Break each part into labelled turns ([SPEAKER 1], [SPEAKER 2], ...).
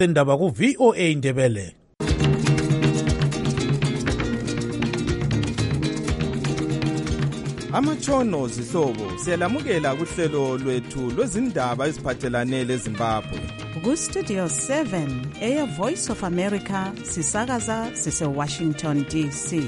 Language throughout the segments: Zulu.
[SPEAKER 1] Indaba ku VOA Indebele.
[SPEAKER 2] Amatshono zihlobo siyalamukela kuhlelo lwethu lwezindaba eziphathelane leZimbabwe.
[SPEAKER 3] Ku Studio 7 Air Voice of America sisakaza sise Washington DC.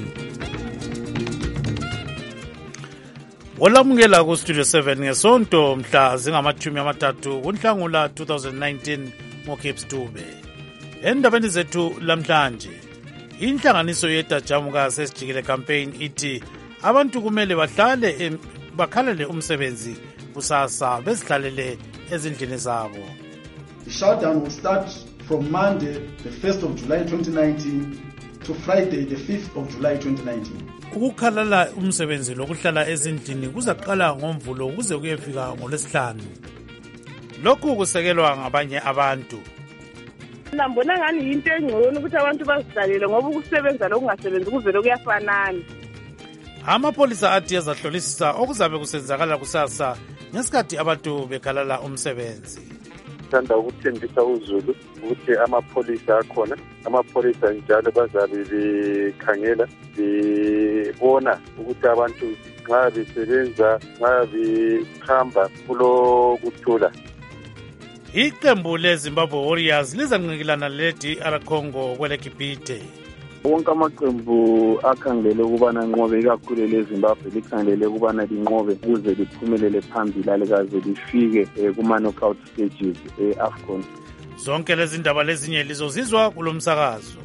[SPEAKER 1] Olamukela ku Studio 7 ngesonto mhla zingama-30 kuNhlangula 2019 ngoCape Stube. Endabeni zethu lamhlanje, inhlanganiso yeDajamuka sesijikile campaign ithi abantu kumele bakhalele umsebenzi kusasa bezihlalele ezindlini zabo.
[SPEAKER 4] The shutdown will start from Monday, the 1st of July 2019 to Friday, the 5th of July 2019.
[SPEAKER 1] Ukukhalala umsebenzi lokuhlala ezindlini kuzaqala ngoMvulo kuze kuyefika ngoLwesihlanu. Lokhu kusekelwa ngabanye abantu.
[SPEAKER 5] Nambona ngani into engcono ukuthi abantu bazihlalele ngoba ukusebenza lokungasebenzi kuvele kuyafanana.
[SPEAKER 1] Amapolisa athi azahlolisisa okuzabe kusenzakala kusasa ngesikhathi abantu bekhalala umsebenzi.
[SPEAKER 6] Thanda ukuthembisa uZulu ukuthi amapolisa akhona, amapolisa njalo bazabe bekhangela bebona ukuthi abantu nxa besebenza, nxa behamba kulokuthula.
[SPEAKER 1] Iqembu leZimbabwe Warriors lizanqikilana leDR Congo kweleGibhithe.
[SPEAKER 7] Wonke amaqembu akhangelele ukubana nqobe ikakhulu leZimbabwe likhangelele ukubana linqobe ukuze liphumelele phambili alikaze lifike kuma-knockout stages e-AFCON.
[SPEAKER 1] Zonke lezi ndaba lezinye lizozizwa kulomsakazo.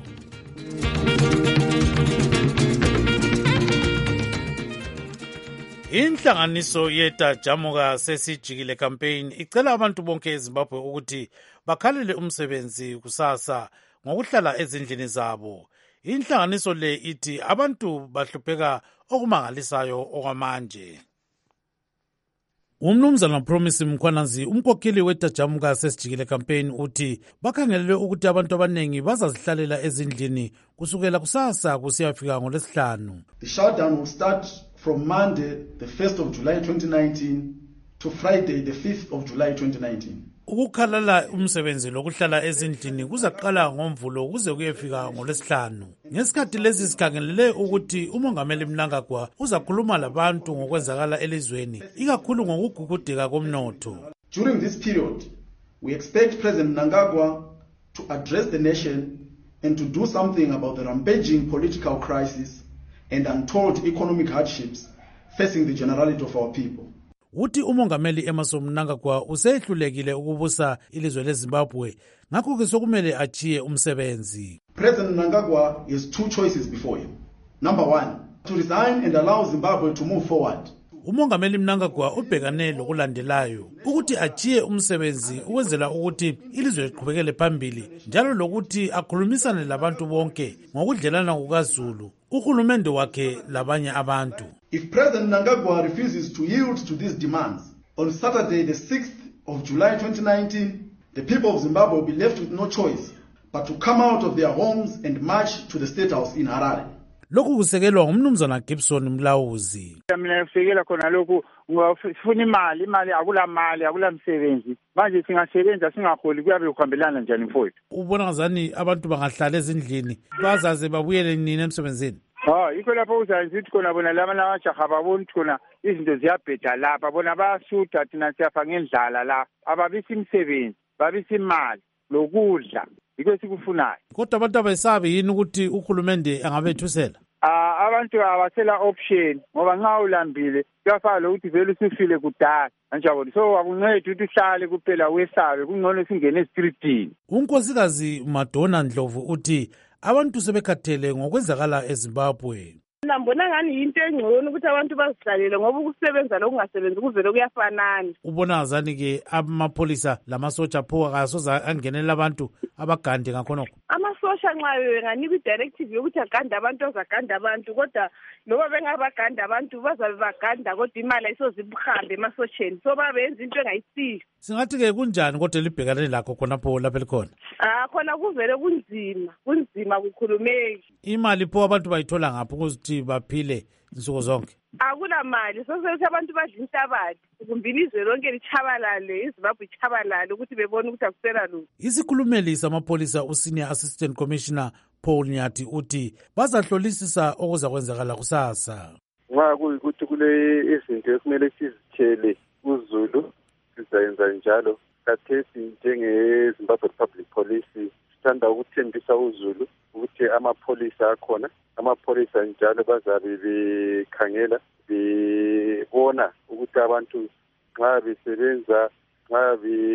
[SPEAKER 1] Inhlanganiso yeDajamuka sesijikile campaign icela abantu bonke eZimbabwe ukuthi bakhalele umsebenzi kusasa ngokuhlala ezindlini zabo. Inhlanganiso le ithi abantu bahlupheka okumangalisayo okwamanje. Umnumzana Promise Mkhwanazi, umkhokheli weDajamuka sesijikile campaign, uthi bakhangelele ukuthi abantu abanengi bazazihlalela ezindlini kusukela kusasa kusiyafika ngoLwesihlanu.
[SPEAKER 4] The shutdown will start from Monday, the 1st of July 2019 to Friday, the 5th of July 2019.
[SPEAKER 1] Ukukhalala umsebenzi lokuhlala ezindlini kuzaqala ngoMvulo kuze kuyefika ngoLwesihlanu. Ngesikhathi lezi sikhangelele ukuthi uMongameli Mnangagwa uzakhuluma labantu ngokwenzakala elizweni, ikakhulu ngokugugudeka komnotho.
[SPEAKER 4] During this period, we expect President Mnangagwa to address the nation and to do something about the rampaging political crisis and untold economic hardships facing the generality of our people.
[SPEAKER 1] Uthi uMongameli Emmerson Mnangagwa usehlulekile ukubusa ilizwe leZimbabwe, ngakho ke sokumele achiye umsebenzi.
[SPEAKER 4] President Mnangagwa has two choices before him. Number one, to resign and allow Zimbabwe to move forward.
[SPEAKER 1] uMongameli Mnangagwa ubhekane lokulandelayo ukuthi achiye umsebenzi ukwenzela ukuthi ilizwe liqhubekele phambili njalo lokuthi akhulumisane labantu bonke ngokudlelana kukaZulu uhulumende wakhe labanye abantu.
[SPEAKER 4] If President Mnangagwa refuses to yield to these demands, on Saturday the 6th of July 2019, the people of Zimbabwe will be left with no choice but to come out of their homes and march to the State House in Harare.
[SPEAKER 1] Lokhu kusekelwa ngumnumzana Gibson Mlawuzi.
[SPEAKER 8] Mina kusekela khona lokhu ngifuna imali akula msebenzi. Manje singasebenza singaholi kuyabe kuhambelana njani mfowethu?
[SPEAKER 1] Ubona ngazani abantu bangahlala ezindlini bazaze babuyele nini emsebenzini?
[SPEAKER 8] Yikho lapho uzayithi khona bona laba nabajaha babona khona izinto ziyabheda lapha bona bayasutha thina siyafa ngendlala la ababisi imsebenzi babisi imali lokudla yikho sikufunayo.
[SPEAKER 1] Kodwa abantu abayisabi yini ukuthi uhulumende angabethusela?
[SPEAKER 8] Abantu abasela option ngoba nxa ulambile kuyafana lokuthi vele usufile kudala kanjalo so akuncedi ukuthi uhlale kuphela wesabe kungcono singene streetini.
[SPEAKER 1] Unkosikazi Madonna Ndlovu uthi abantu sebekhathele ngokwenzakala eZimbabwe.
[SPEAKER 5] Nambona ngani into engcono ukuthi abantu bazihlalele ngoba ukusebenza lokungasebenzi kuvele kuyafanana.
[SPEAKER 1] Ubona ngazani ke amapolisa lamasotsha pho akasoza angenela abantu abagande ngakhonokho?
[SPEAKER 5] Amasosha nxa benganika i-directive yokuthi aganda abantu azaganda abantu kodwa loba bengabaganda abantu bazabe baganda kodwa imali ayisozibuhambe emasosheni so babenza into engayisiyo.
[SPEAKER 1] Singathi ke kunjani kodwa libhekane lakho khonapho lapha likhona?
[SPEAKER 5] Khona kuvele kunzima kukhulumeki.
[SPEAKER 1] Imali pho abantu bayithola ngapho ukuthi baphile insuku zonke?
[SPEAKER 5] Akula mali sosethi abantu badla inhlabathi kumbili izwe lonke lichabalale, iZimbabwe ichabalale ukuthi bebone ukuthi akusela lutho.
[SPEAKER 1] Isikhulumeli samapholisa uSenior Assistant Commissioner Paul Nyathi uthi bazahlolisisa okuzakwenzakala kusasa.
[SPEAKER 6] Nxa kuyikuthi kule izinto ekumele sizithele uZulu sizayenza njalo. Khathesi njenge-Zimbabwe Public Police sithanda ukuthembisa uZulu ukuthi amapholisa akhona, amapholisa njalo bazabe bekhangela bebona ukuthi abantu nxa besebenza, nxa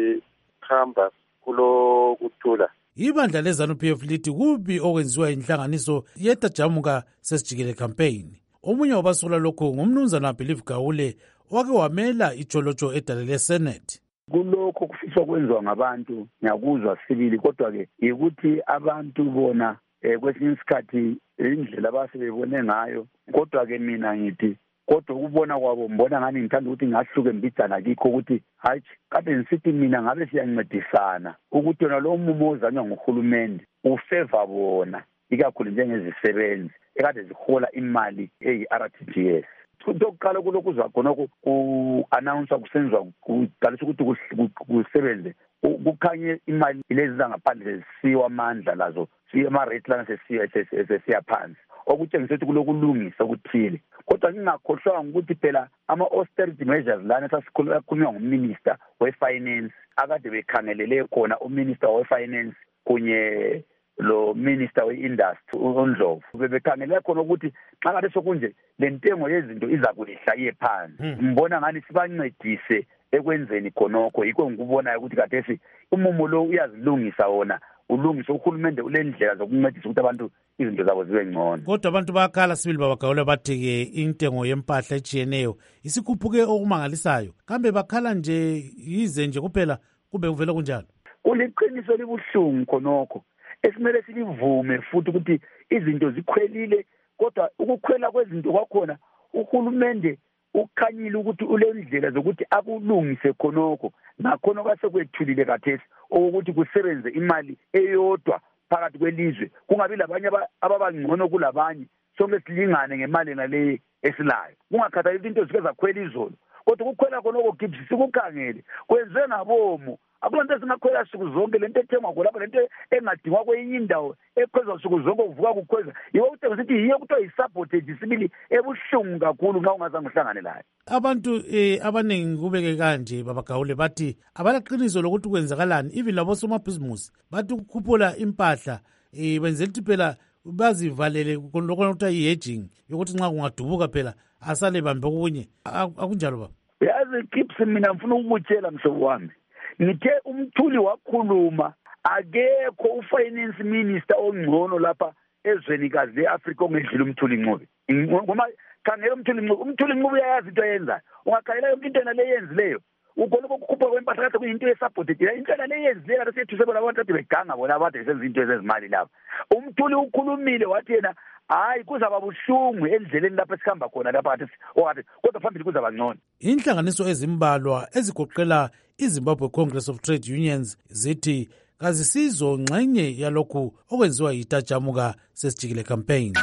[SPEAKER 6] behamba kulokuthula.
[SPEAKER 1] Ibandla leZANU-PF lithi kubi okwenziwa inhlanganiso yeTajamuka sesijikele campaign. Omunye wabasula lokho ngumnumzana Believe Gawule wake wamela ijolojo edalele Senate.
[SPEAKER 9] Kulokho kufiswa kwenziwa ngabantu ngiyakuzwa sibili, kodwa-ke yikuthi abantu bona kwesinye isikhathi indlela abasebebone ngayo, kodwa-ke mina ngithi kodwa ukubona kwabo mbona ngani ngithanda ukuthi ngahluke mbijana kikho ukuthi hayi kade ngisithi mina ngabe siyancedisana ukuthi yona lo mumo ozanywa nguhulumende ufeva bona ikakhulu njengezisebenzi ekade zihola imali eyi-RTGS. Sokuqala kulokhu zakhonoko ku-announce kusenziwa kuqalisa ukuthi kusebenze kukhanye imali lezi zangaphandle zisiwa amandla lazo siya ama-rate lana sesiya phansi okutshengisa ukuthi kulokulungisa okuthile. Kodwa ngingakhohlwanga ukuthi phela ama-austerity measures lana sasikhulunywa nguminister we-finance akade bekhangelele khona uminister we-finance kunye lo minister we-industry uNdlovu bebekhangela khona ukuthi xa kade sokunje le ntengo yezinto iza kwehla iye phansi. Mbona ngani sibancedise ekwenzeni khonokho, yikho ngikubonayo ukuthi kathesi umumo lo uyazilungisa wona, ulungisa uhulumende ulendlela zokuncedisa ukuthi abantu izinto zabo zibe ngcono.
[SPEAKER 1] Kodwa abantu bakhala sibili babagawula bathi-ke intengo yempahla ejiyeneyo isikhuphuke okumangalisayo. Kambe bakhala nje yize nje kuphela kube kuvele kunjalo?
[SPEAKER 9] Kuliqiniso libuhlungu khonokho esimele silivume futhi ukuthi izinto zikhwelile, kodwa ukukhwela kwezinto kwakhona uhulumende ukhanyile ukuthi ulendlela zokuthi akulungise khonokho, nakhona kwasekwethulile kathesi ukuthi kusebenze imali eyodwa phakathi kwelizwe, kungabi labanye ababangcono kulabanye, sonke silingane ngemali ngale esilayo, kungakhathaleki into zike zakhwela izolo. Kodwa ukukhwela khonokho Gibbs sikukhangele kwenziwe ngabomo. Akulonto esingakhwela suku zonke, lento ethengwa khona lento engadingwa kwenye indawo ekhwezwa suku zonke kuvuka kukhweza yiwo uthenga sithi yiyo kuthiwa yi-sabotage sibili ebuhlungu kakhulu nxa ungazange uhlangane layo.
[SPEAKER 1] Abantu abaningi kubeke kanje babagawule bathi abalaqiniso lokuthi kwenzakalani, even labo somabhizimusi bathi ukukhuphula impahla benzela ukuthi phela bazivalele lokho kuthiwa yi-hedging yokuthi nxa kungadubuka phela asale bambe okunye. Akunjalo baba?
[SPEAKER 9] Yazi Gibbs, mina ngifuna ukubutshela mhlobo wami, ngithe umthuli wakhuluma, akekho ufinance minister ongcono lapha ezwenikazi le-Afrika ongedlula umthuli Ncube. Ngoba khangela umthuli Ncube uyayazi into ayenzayo. Ungakhangela yonke into le yenzileyo ukhona ukukhupha kwempahla kade kuyinto yesabotage. Into le yenzileyo kade sethuse bona abantu ade beganga bona abantu besenza into ezezimali lapha. Umthuli ukhulumile wathi yena hayi kuzaba buhlungu endleleni lapha esikhamba khona lapha kodwa phambili kuzaba ngcono.
[SPEAKER 1] Inhlanganiso ezimbalwa ezigoqela iZimbabwe Congress of Trade Unions zithi kazisizo ngxenye yalokhu okwenziwa yiTajamuka sesijikele campaign.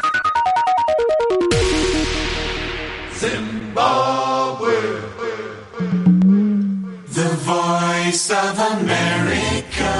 [SPEAKER 10] Zimbabwe, the voice of America.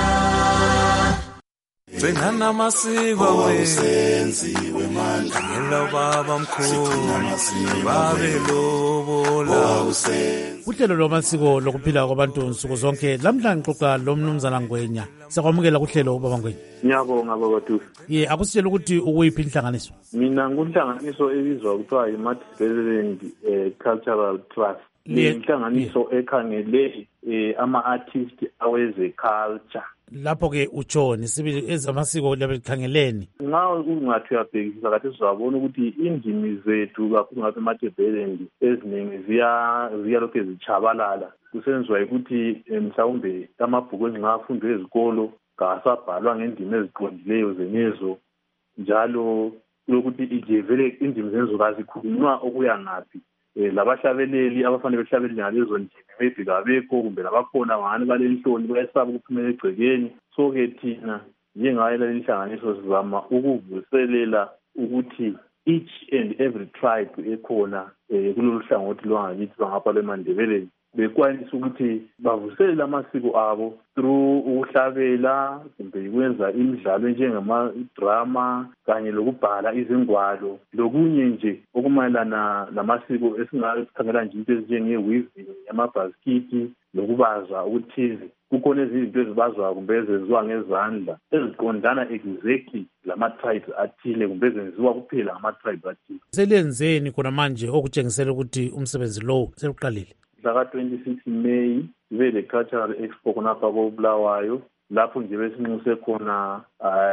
[SPEAKER 10] Bengana masiko wesenziwe manje ngelo baba mkhulu babe lobola usenzi.
[SPEAKER 1] Uhlelo lwamasiko lokuphila kwabantu nsuku zonke lamhla ngixoxa lo mnumzana Ngwenya. Siyakwamukela kuhlelo baba Ngwenya.
[SPEAKER 7] Ngiyabonga baba Tusi.
[SPEAKER 1] Akusitshela ukuthi ukuyiphi inhlanganiso?
[SPEAKER 7] Mina ngunhlanganiso ebizwa kuthiwa yi-Matabeleland Cultural Trust. Inhlanganiso ekhangele ama-artist aweze culture.
[SPEAKER 1] Lapho-ke utshoni sibili ezamasiko labekhangeleni.
[SPEAKER 7] Nxa ungathi uyabhekisisa kathi sizabona ukuthi indimi zethu kakhulu ngapha eMatabeleland eziningi ziyalokhu zichabalala. Kusenziwa ukuthi mhlawumbe amabhuku nxa afundwe ezikolo kasabhalwa ngendimi eziqondileyo zenezo, njalo lokuthi ijevele indimi zenezo kazikhulunywa okuya ngaphi. Labahlabeleli abafanele behlabelele ngalezo ndimi maybe kabekho kumbe labakhona ngani balelihloni bayesaba ukuphumela egcekeni. So-ke thina njengayo leli nhlanganiso sizama ukuvuselela ukuthi each and every tribe ekhona kulolu hlangothi lwangakithi lwangapha lweMandebeleni
[SPEAKER 11] bekwanisa ukuthi bavuselele amasiko abo through ukuhlabela kumbe ukwenza imidlalo njengama-drama kanye lokubhala izingwalo lokunye nje okumayelana namasiko esingakhangela nje into ezinjenge-weaving, amabhasikiti nokubaza okuthize. Kukhona izinto ezibazwayo kumbe ezenziwa ngezandla eziqondana exactly lama-tribes athile kumbe ezenziwa kuphela ngama-tribes athile.
[SPEAKER 1] Selenzeni khona manje okutshengisela ukuthi umsebenzi lowo sekuqalile?
[SPEAKER 11] Mhlaka 26 May ibe le cultural expo khonapha koBulawayo, lapho nje besinxuse khona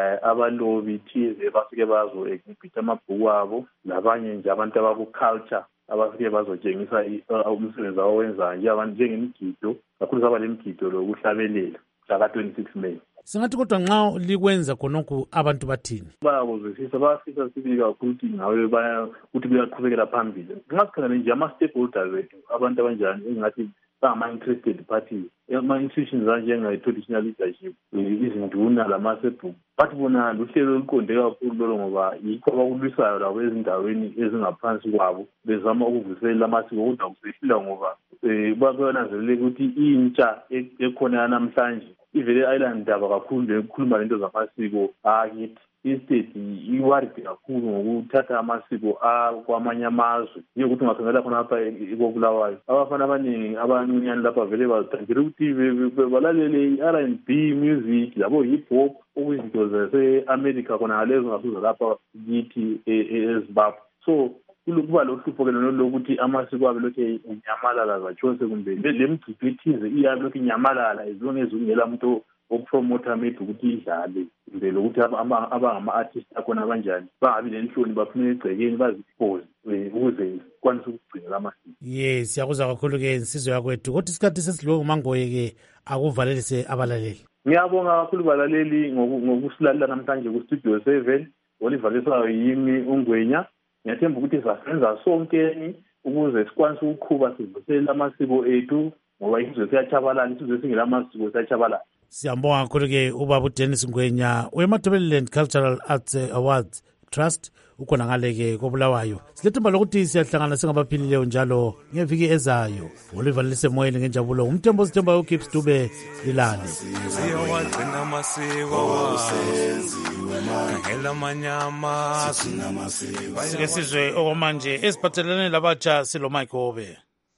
[SPEAKER 11] abalobi thize bafike bazo-exhibit amabhuku abo, labanye nje abantu abaku-culture abafike bazotshengisa umsebenzi awenzayo njengemigido, kakhulu saba lemigido lokuhlabelela mhlaka 26 May.
[SPEAKER 1] Singathi kodwa nxa likwenza khonokhu abantu bathini?
[SPEAKER 11] Bayakuzwisisa, bayafisa sibili kakhulu ukuthi ngawe ukuthi kuyaqhubekela phambili. Ngasikhangela nje ama-stakeholders wethu, abantu abanjani engathi bangama-interested parties, ama-institutions anjenga-traditional leadership, izinduna lamasebhuku, bathi bona luhlelo oluqonde kakhulu lolo ngoba yikho abakulwisayo labo ezindaweni ezingaphansi kwabo bezama ukuvuselela amasiko, kodwa kusehlula ngoba bayananzelela ukuthi intsha ekhona yanamhlanje ivele ayilandaba kakhulu ukukhuluma lento zamasiko akithi. Instead iwaride kakhulu ngokuthatha amasiko kwamanye amazwe. Yiyo ukuthi ungakhangela khona lapha koBulawayo abafana abaningi abancinyane lapha vele bazithandela ukuthi balalele i-R&B music labo hip hop okuyizinto zase-America khona ngalezo ngasuza lapha kithi eZimbabwe. So kuba lohlupho-ke lona lokuthi amasiko abe lokhu inyamalala zachose kumbe le mgidi ethize iyabe lokhu inyamalala as long as kungela muntu okupromotha maybe ukuthi idlale kumbe lokuthi abangama-artist akhona abanjani bangabi nenhloni baphume egcekeni baziphoze ukuze kwanise ukugcina la masiko.
[SPEAKER 1] Yes, siyakuzwa kakhulu-ke insizwa yakwethu. Kodwa isikhathi sesidlule nguMangoye-ke akuvalelise abalaleli.
[SPEAKER 11] Ngiyabonga kakhulu balaleli ngokusilalela namhlanje ku-Studio 7 olivaliswayo yimi uNgwenya. Ngiyathemba ukuthi sizasenza sonke ukuze sikwanise ukuqhuba sivuselela amasiko ethu ngoba isizwe siyatshabalala, isizwe singela masiko siyatshabalala.
[SPEAKER 1] Siyambonga kakhulu-ke ubaba uDennis Ngwenya weMatabeleland Cultural Arts Awards Trust ukhona ngale-ke koBulawayo. Silethemba lokuthi siyahlangana singabaphilileyo njalo ngeviki ezayo. Olivalise moyeni ngenjabulo umthembo sithemba uKips Dube Lilale.
[SPEAKER 10] Siyawagcina amasiko khangela amanyama
[SPEAKER 1] sike sizwe okwamanje esiphathelene labatsha silo Mike Obe.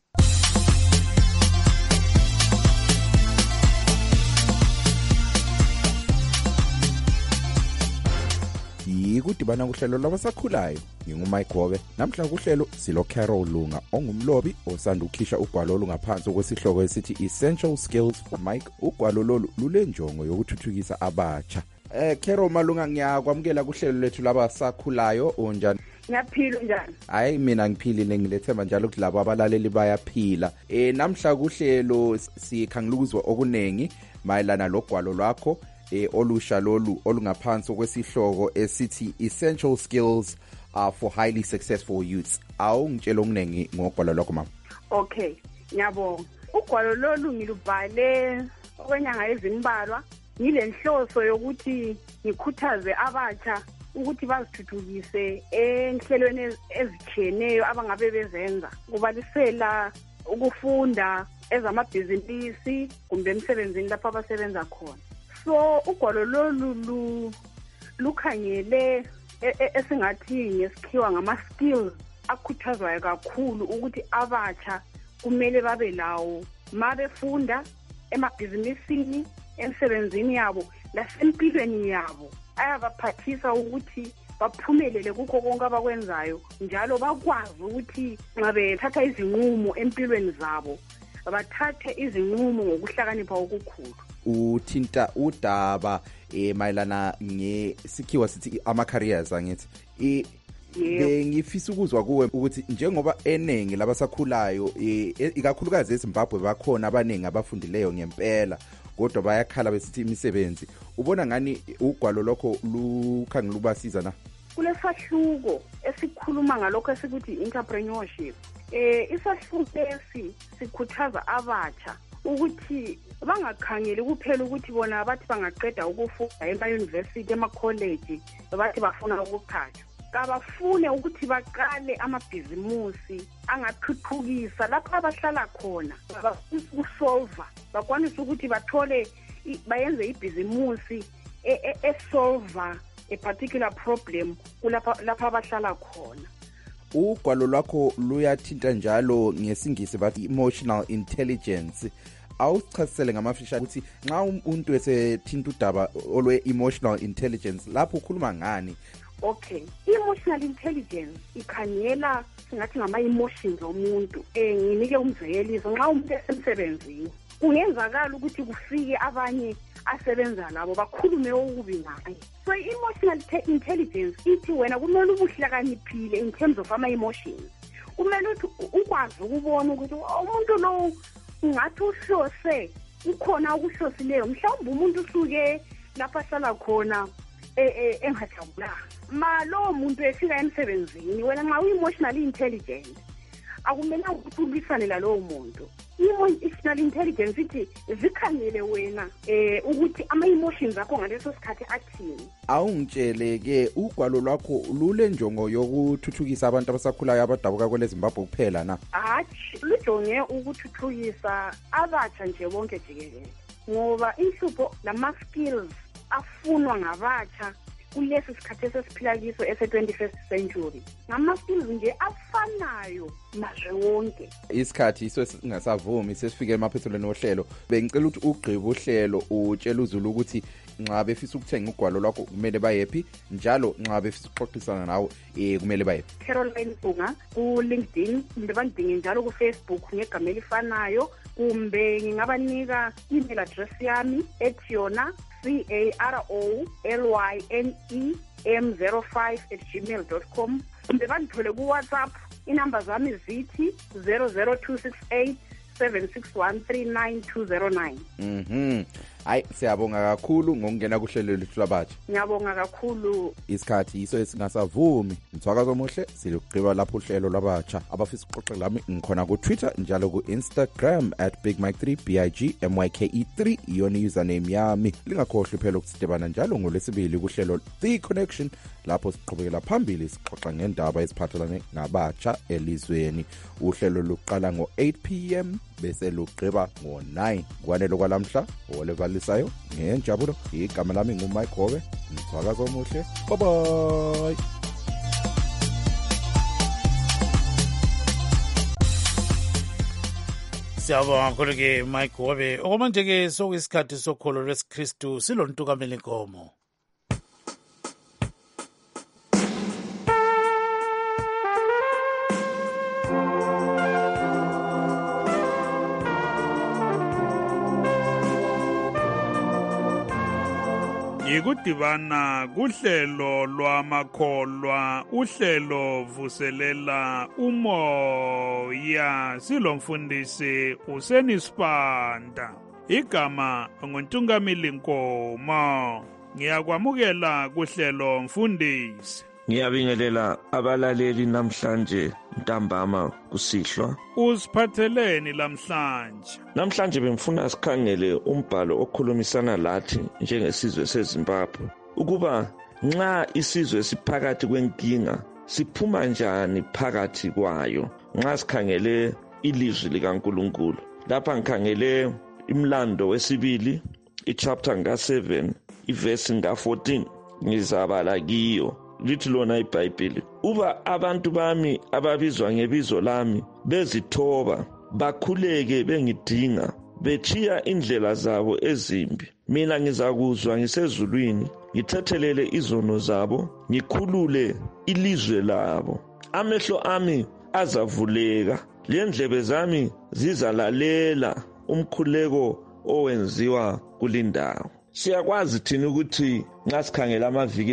[SPEAKER 12] Yikudibana kuhlelo labasakhulayo ngingumike Gobe. Namhla kuhlelo silo Carol Lunga ongumlobi osanda ukhisha ugwalo olungaphansi kwesihloko esithi Essential Skills for Mike. Ugwalo lolu lulenjongo yokuthuthukisa abatsha. Carol Malunga, ngiyakwamukela kuhlelo lethu labasakhulayo. Unjani?
[SPEAKER 5] Ngiyaphila njani?
[SPEAKER 12] Hayi mina ngiphilile, ngilethemba njalo ukuthi labo abalaleli bayaphila. Namhla kuhlelo sikhangela ukuzwa okunengi mayelana logwalo lwakho olusha lolu olungaphansi kwesihloko esithi Essential Skills for Highly Successful Youths. Ngitshela okunengi ngogwalo lwakho mama.
[SPEAKER 5] Okay, ngiyabonga. Ugwalo lolu ngilubhale okwenyanga ezimbalwa ngilenhloso yokuthi ngikhuthaze abatsha ukuthi bazithuthukise enhlelweni ezitshiyeneyo abangabe bezenza, kubalisela ukufunda ezamabhizinisi kumbe emsebenzini lapho abasebenza khona. So ugwalo lolu lukhangele esingathi ngesikhiwa ngama-skills akhuthazwayo kakhulu ukuthi abatsha kumele babe lawo ma befunda emabhizinisini, emsebenzini yabo lasempilweni yabo. Ayabaphathisa ukuthi baphumelele kukho konke abakwenzayo njalo bakwazi ukuthi nxa bethatha izinqumo empilweni zabo bathathe izinqumo ngokuhlakanipha okukhulu.
[SPEAKER 12] Uthinta udaba mayelana ngesikhiwa sithi ama-careers angithi bengifisa ukuzwa kuwe ukuthi njengoba enengi labasakhulayo ikakhulukazi eZimbabwe bakhona abaningi abafundileyo ngempela kodwa bayakhala besithi imisebenzi, ubona ngani ugwalo lokho lukhangela ubasiza na?
[SPEAKER 5] Kulesahluko esikhuluma ngalokho esikuthi entrepreneurship. Isahluko lesi sikhuthaza abatsha ukuthi bangakhangeli kuphela ukuthi bona bathi bangaqeda ukufunda ema-university, ema-college bathi bafuna ukuqhatshwa. kabafune ukuthi baqale amabhizimusi angathuthukisa lapho abahlala khona, bakwanise ukusolva, bakwanise ukuthi bathole bayenze ibhizimusi esolva a particular problem lapho abahlala khona.
[SPEAKER 12] Ugwalo lwakho luyathinta njalo ngesingisi bathi emotional intelligence. Awuchasisele ngamafisha ukuthi nxa umuntu esethinta udaba olwe-emotional intelligence lapho ukhuluma ngani?
[SPEAKER 5] Okay, emotional intelligence ikhangela singathi ngama-emotions omuntu. Nginike umzekeliso, nxa umuntu esemsebenzini kungenzakala ukuthi kufike abanye asebenza labo bakhulume okubi ngaye. So emotional intelligence ithi wena kumele ubuhlakaniphile in terms of ama-emotions. Kumele ukwazi ukubona ukuthi umuntu lo ngathi uhlose ukhona ukuhlosileyo, mhlawumbe umuntu usuke lapha ahlala khona engajabulanga. Lo muntu efika emsebenzini, wena nxa u-emotionally intelligent akumelanga ukuthi ulwisane lalowo muntu. I-emotional intelligence ithi zikhangele wena ukuthi ama-emotions akho ngaleso sikhathi athini.
[SPEAKER 12] Awungitshele-ke ugwalo lwakho lule njongo yokuthuthukisa abantu abasakhulayo abadabuka kwele Zimbabwe kuphela na?
[SPEAKER 5] Hatshi, lujonge ukuthuthukisa abatsha nje bonke jikelele, ngoba inhlupho lama-skills afunwa ngabatsha kulesi sikhathi esesiphila kiso ese-21st century ngama-skills nje afanayo mazwe wonke.
[SPEAKER 12] Isikhathi iso singasavumi sesifike emaphethelweni ohlelo. Bengicela ukuthi ugqibe uhlelo utshela uZulu ukuthi nxa befisa ukuthenga ugwalo lwakho kumele bayephi, njalo nxa befisa ukuxoxisana nawe kumele bayephi.
[SPEAKER 5] Caroline Bunga ku-LinkedIn, kumbe bandinge njalo ku-Facebook ngegama elifanayo, kumbe ngingabanika email address yami ethi yona carolinem05@gmail.com. kumbe bandithole ku-WhatsApp, inamba zami zithi 00268 7613909.
[SPEAKER 12] Hayi, siyabonga kakhulu ngokungena kuhlelo lethu labatsha.
[SPEAKER 5] Ngiyabonga kakhulu.
[SPEAKER 12] Isikhathi iso esingasavumi. Mthwakazo omuhle silugqiba lapho uhlelo labatsha. Abafisa ukuxoxa lami ngikhona ku Twitter njalo ku Instagram @bigmike3 BIGMYKE3 iyona username yami. Lingakhohlwa phela ukusidebana njalo ngolwesibili kuhlelo The Connection lapho siqhubekela phambili sixoxa ngendaba eziphathelane nabatsha elizweni. Uhlelo luqala ngo-8 p.m. bese lugqiba ngo-9 kwanelo kwalamhla olevalisayo ngenjabulo. Igama lami nguMike Howe. Mthwakazo omuhle. Bye bye.
[SPEAKER 1] Siyabonga kakhulu-ke Mike Howe. Okwamanje-ke sokuyisikhathi sokholo lwesikristu silontukamela inkomo. Ikudibana kuhlelo lwamakholwa, uhlelo vuselela umoya. Silomfundisi uSenisipanda, igama nguntungameli Nkomo. Ngiyakwamukela kuhlelo mfundisi.
[SPEAKER 13] Ngiyabingelela abalaleli namhlanje ntambama kusihlwa.
[SPEAKER 1] Usiphatheleni lamhlanje?
[SPEAKER 13] Namhlanje bengifuna sikhangele umbhalo okhulumisana lathi njengesizwe seZimbabwe ukuba nxa isizwe siphakathi kwenkinga siphuma njani phakathi kwayo. Nxa sikhangele ilizwi likaNkulunkulu, lapha ngikhangele imlando wesibili ichapter nga7 iverse nga14 ngizabala kiyo. Lithi lona iBhayibheli, uba abantu bami ababizwa ngebizo lami bezithoba bakhuleke bengidinga bechiya indlela zabo ezimbi, mina ngizakuzwa ngisezulwini ngithethelele izono zabo ngikhulule ilizwe labo. Amehlo ami azavuleka, lendlebe zami zizalalela umkhuleko owenziwa kulindawo. Siyakwazi thina ukuthi nxa sikhangela amaviki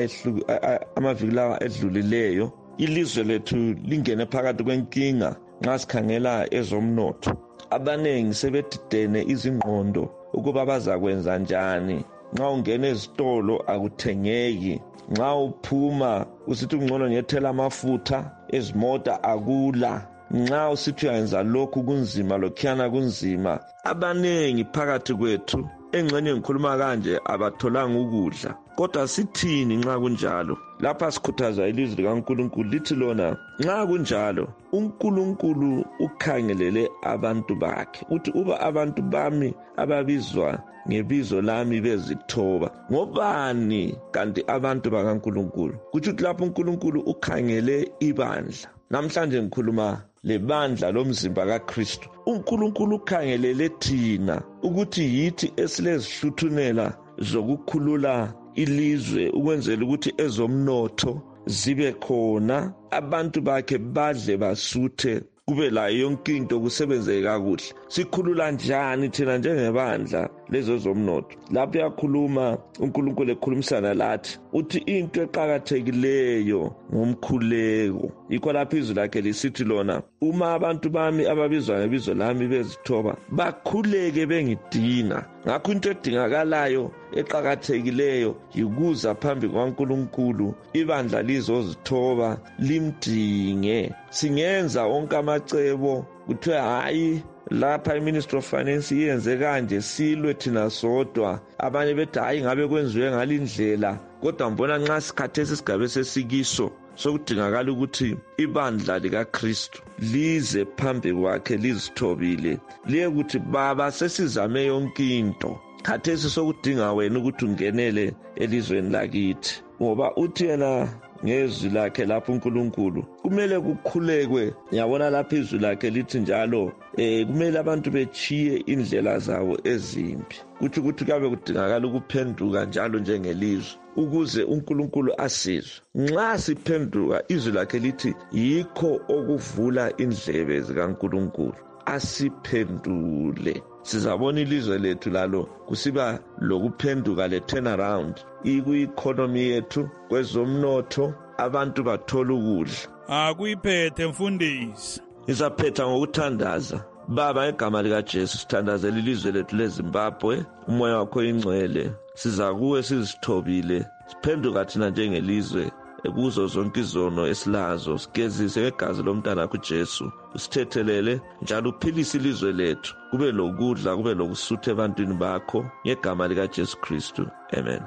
[SPEAKER 13] la edlulileyo ilizwe lethu lingene phakathi kwenkinga. Nxa sikhangela ezomnotho, abanengi sebedidene izingqondo ukuba bazakwenza njani. Nxa ungena ezitolo akuthengeki, nxa uphuma usithi ungcono ngiyethela amafutha ezimota akula, nxa usithi uyenza lokhu kunzima lokhuyana kunzima. Abanengi phakathi kwethu engxenye ngikhuluma kanje abatholanga ukudla, kodwa sithini nxa kunjalo? Lapha sikhuthaza ilizwi likaNkulunkulu lithi lona nxa kunjalo uNkulunkulu ukhangelele abantu bakhe uthi uba abantu bami ababizwa ngebizo lami bezithoba. Ngobani kanti abantu bakaNkulunkulu? Kuthi lapho uNkulunkulu ukhangele ibandla. Namhlanje ngikhuluma lebandla lomzimba kaKristu. uNkulunkulu ukhangelele thina ukuthi yithi esilezihluthunela zokukhulula ilizwe ukwenzela ukuthi ezomnotho zibe khona, abantu bakhe badle basuthe, kube layo yonke into kusebenzeke kakuhle. Sikhulula njani thina njengebandla lezo zomnotho? Lapho yakhuluma uNkulunkulu ekhulumisana lathi uthi into eqhakathekileyo ngomkhuleko. Yikho lapho izwi lakhe lisithi lona uma abantu bami ababizwa ngebizo lami bezithoba bakhuleke bengidinga. Ngakho into edingakalayo eqhakathekileyo yikuza phambi kwaNkulunkulu, ibandla lizozithoba limdinge. Singenza onke amacebo kuthiwe hayi lapha iMinistry of Finance iyenze kanje silwe thina sodwa, abanye bethi hayi ngabe kwenziwe ngalindlela. Kodwa mbona nxa sikhathesi isigaba sesikiso sokudingakala ukuthi ibandla likaKristu lize phambi kwakhe lizithobile, liye ukuthi baba sesizame yonke into, khathesi sokudinga wena ukuthi ungenele elizweni lakithi. Ngoba uthi yena ngezwi lakhe lapho uNkulunkulu kumele kukhulekwe. Ngiyabona lapho izwi lakhe lithi njalo kumele abantu bechiye indlela zabo ezimbi. Kuthi kabe kudingakala ukuphenduka njalo njengelizwe ukuze uNkulunkulu asizwe. Nxa siphenduka izwi lakhe lithi yikho okuvula indlebe zikaNkulunkulu, asiphendule. Sizabona ilizwe lethu lalo kusiba lokuphenduka le turnaround ikwi-economy yethu, kwezomnotho, abantu bathola ukudla.
[SPEAKER 14] Akuyiphethe mfundisi.
[SPEAKER 13] Ngizaphetha ngokuthandaza. Baba, ngegama likaJesu sithandazela ilizwe lethu leZimbabwe, umoya wakho ingcwele. Siza kuwe sizithobile, siphenduka thina njengelizwe kuzo zonke izono esilazo, sigezise ngegazi lomntana wakho uJesu, usithethelele njalo uphilise ilizwe lethu, kube lokudla, kube lokusutha ebantwini bakho, ngegama likaJesu Kristu, amen.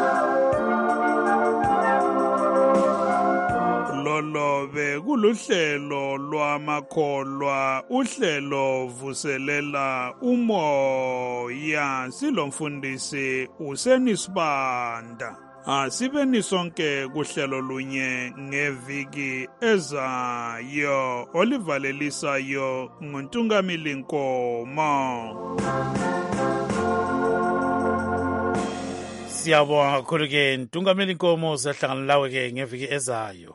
[SPEAKER 14] Lolobe kuluhlelo lwamakholwa, uhlelo vuselela umoya, silomfundisi uSenisibanda. Asibeni sonke kuhlelo lunye ngeviki ezayo olivalelisayo nguNtungamili Nkomo.
[SPEAKER 1] Siyabonga kakhulu ke Ntungamili Nkomo, siyahlangana lawe ke ngeviki ezayo.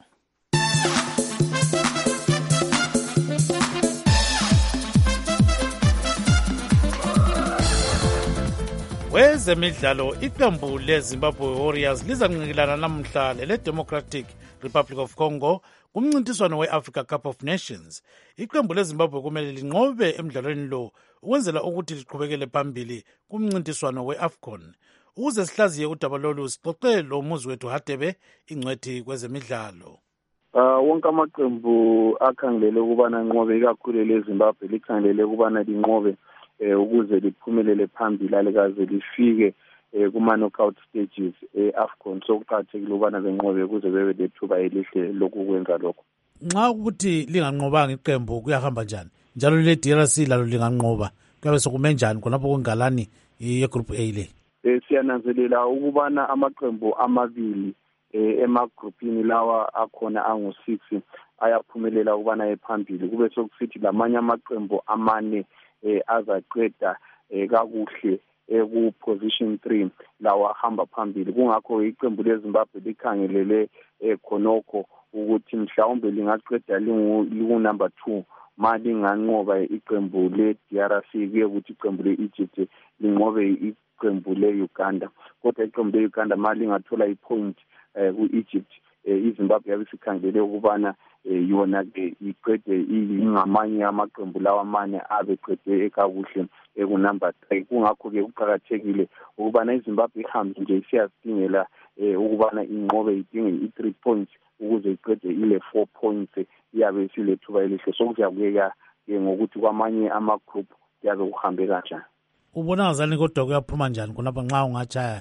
[SPEAKER 1] Wezemidlalo, iqembu leZimbabwe Warriors lizanqikilana namhla le-Democratic Republic of Congo kumncintiswano we-Africa Cup of Nations. Iqembu leZimbabwe kumele linqobe emidlalweni lo ukwenzela ukuthi liqhubekele phambili kumncintiswano we-AFCON. Ukuze sihlaziye udaba lolu sixoxe lo muzi wethu Hadebe, ingcwethi kwezemidlalo.
[SPEAKER 7] Wonke amaqembu akhangelele ukubana nqobe kakhulu leZimbabwe likhangelele ukubana linqobe ukuze liphumelele phambili alikaze lifike kuma-knockout stages e-AFCON. Sokuqakathekile ukubana benqobe ukuze bebe lethuba elihle lokukwenza lokho.
[SPEAKER 1] Nxa ukuthi linganqobanga iqembu kuyahamba njani? Njalo le-DRC lalo linganqoba kuyabe sokume njani khonapho kungalani ye-group A le?
[SPEAKER 7] Siyananzelela ukubana amaqembu amabili emagrupini lawa akhona angu-6 ayaphumelela ukubana ephambili, kube sokusithi lamanye amaqembu amane azaqeda kakuhle ku-position 3 lawa ahamba phambili. Kungakho iqembu leZimbabwe likhangelele khonokho ukuthi mhlawumbe lingaqeda lingu-number 2 ma linganqoba iqembu le-DRC, kuye ukuthi iqembu le-Egypt linqobe iqembu le-Uganda. Kodwa iqembu le-Uganda ma lingathola i-point ku-Egypt, iZimbabwe yabe sikhangelele ukubana yona ke iqede ingamanye amaqembu lawa amane abeqede ekakuhle ekunumber 3. Kungakho ke kuqakathekile ukubana iZimbabwe ihambe nje isiyadingela ukubana inqobe idinge i3 points ukuze iqede ile 4 points, iyabe isilethuba elihle. Sokuzakuyeka ke ngokuthi kwamanye amagroup yabe kuhambe kanjani.
[SPEAKER 1] Ubona ngazani kodwa kuyaphuma njani khonapha nxa ungatshaya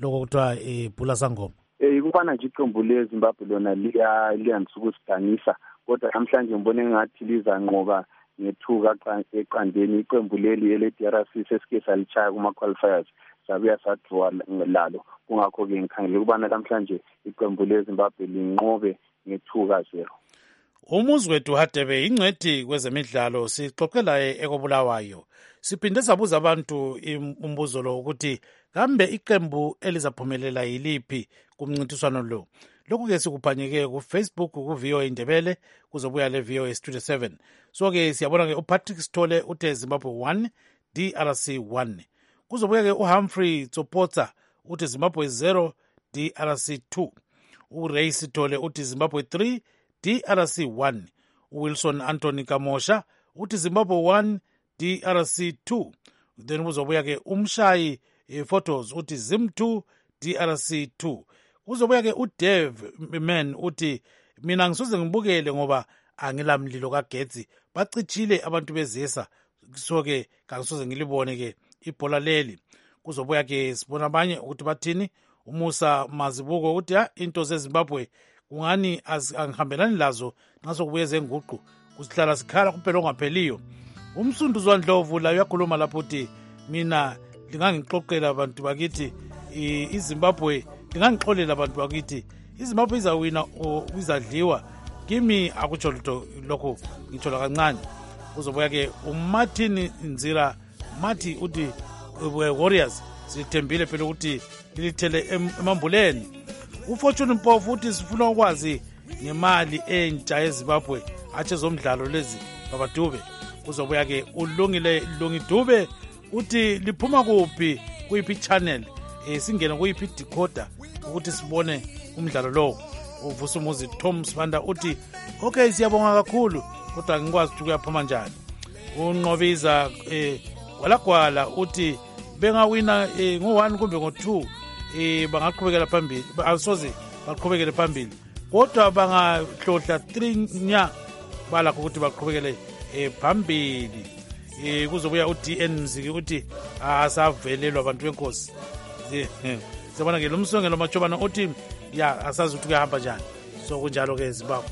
[SPEAKER 1] lokho kuthiwa ibhula sangoma?
[SPEAKER 7] Kubana nje iqembu leZimbabwe lona liyandisa ukusidanisa, kodwa namhlanje ngibone ngathi lizanqoba ngethuka eqandeni iqembu leli ele-DRC sesike salichaya kuma-qualifiers sabuya sadraw lalo. Kungakho-ke ngikhangele ukubana namhlanje iqembu leZimbabwe linqobe ngethuka 0.
[SPEAKER 1] Umuzwethu Hadebe ingcwethi kwezemidlalo sixoxela ekobulawayo. Siphinde sabuza abantu umbuzo lo ukuthi kambe iqembu elizaphumelela yiliphi kumncintiswano lo. Lokhu-ke sikuphanyeke kuFacebook ku-VOA Indebele kuzobuya le-VOA Studio 7. So-ke siyabona-ke uPatrick Sithole uthe Zimbabwe 1, DRC 1. Kuzobuya-ke uHumphrey Tsopotsa uthi Zimbabwe 0, DRC 2. uRay Sithole uthi Zimbabwe 3, DRC 1. uWilson Anthony Kamosha uthi Zimbabwe 1, DRC 2. Then kuzobuya-ke umshayi photos uthi Zim 2, DRC 2. Kuzobuya-ke uDave Man uthi mina ngisoze ngibukele ngoba angilamlilo kagetsi, bacitshile abantu bezesa, so-ke kangisoze ngilibone-ke ibhola leli. Kuzobuya-ke sibona abanye ukuthi bathini. uMusa Mazibuko uthi into zeZimbabwe kungani angihambelani lazo naso kubuye zenguqu, kusihlala sikhala kuphela ongapheliyo. uMsunduzwa Ndlovu la uyakhuluma lapho uthi mina lingangixoxela abantu bakithi iZimbabwe, lingangixolela abantu bakithi iZimbabwe izawina izadliwa, kimi akutsho lutho lokho, ngitshola kancane. Kuzobuya-ke uMartin Nzira Mathi uthi Warriors silithembile phela ukuthi lilithele emambuleni. uFortune Mpofu uthi sifuna ukwazi ngemali entsha yeZimbabwe atshe zomdlalo lezi babadube. Kuzobuya-ke uLungile Lungidube uthi liphuma kuphi, kuyiphi channel, singene kuyiphi decoder ukuthi sibone umdlalo lowo. uVusumuzi Tom Sibanda uthi okay siyabonga kakhulu kodwa ngikwazi ukuthi kuyaphuma njani. uNqobiza Gwalagwala uthi bengawina ngo-1 kumbe ngo-2 bangaqhubekela phambili, asoze baqhubekele phambili, kodwa bangahlohla 3 nya balakho ukuthi baqhubekele phambili. Kuzobuya uDN Mziki uthi asavelelwa abantu benkosi. Sibona-ke lo msongelo Machobana uthi ya asazi ukuthi kuyahamba njani. So kunjalo-ke Zimbabwe.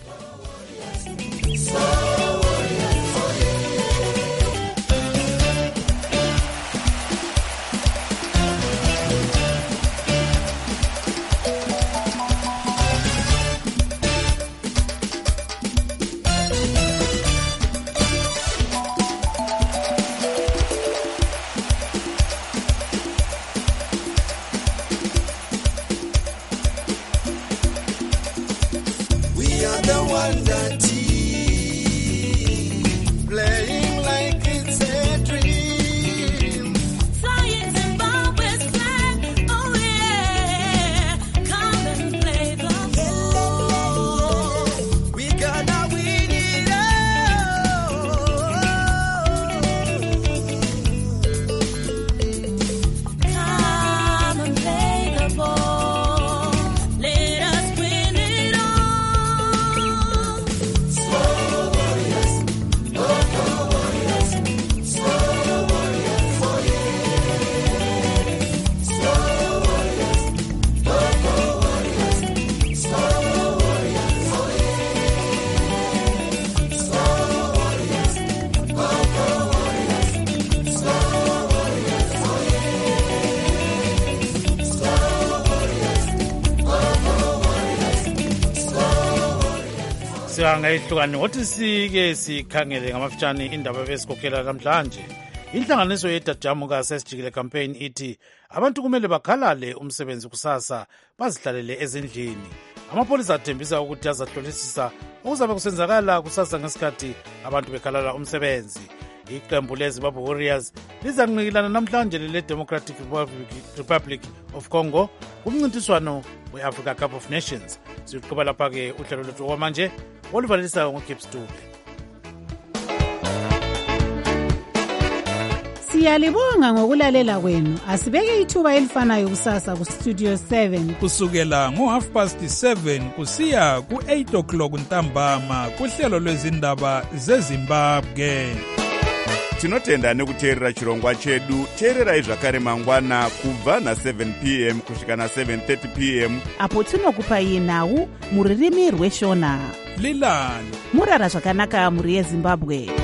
[SPEAKER 1] Siyangayihlukani wothi sike sikhangele ngamafitshane indaba besikhokhela namhlanje. Inhlanganiso yeDajamuka sesijikile campaign ithi abantu kumele bakhalale umsebenzi kusasa bazihlalele ezindlini. Amapolisa athembisa ukuthi azahlolisisa okuzabe kusenzakala kusasa ngesikhathi abantu bekhalala umsebenzi. Iqembu leZimbabwe Warriors lizanqikilana namhlanje le-Democratic Republic of Congo kumncintiswano we-Africa Cup of Nations. Siqhuba lapha-ke uhlelo lwethu okwamanje oluvalisayo ngoGibbs Dube.
[SPEAKER 15] Siyalibonga ngokulalela kwenu. Asibeke ithuba elifanayo kusasa kuStudio 7
[SPEAKER 14] kusukela ngo7:30 kusiya ku8 o'clock ntambama kuhlelo lwezindaba zeZimbabwe.
[SPEAKER 16] tinotenda nekuteerera chirongwa chedu. teererai zvakare mangwana kubva na7 p.m. kusvika na7:30 p.m.
[SPEAKER 3] apo tinokupai nhau mururimi rweshona.
[SPEAKER 14] Lilani
[SPEAKER 3] murara zvakanaka muri yeZimbabwe.